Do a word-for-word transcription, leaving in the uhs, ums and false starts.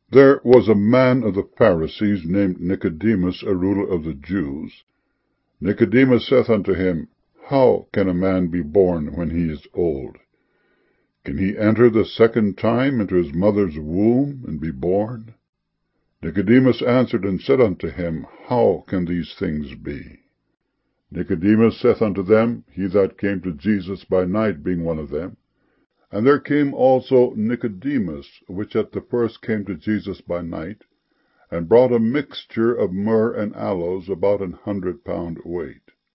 There was a man of the Pharisees named Nicodemus, a ruler of the Jews. Nicodemus saith unto him, How can a man be born when he is old? Can he enter the second time into his mother's womb, and be born? Nicodemus answered and said unto him, How can these things be? Nicodemus saith unto them, He that came to Jesus by night being one of them. And there came also Nicodemus, which at the first came to Jesus by night, and brought a mixture of myrrh and aloes, about an hundred pound weight.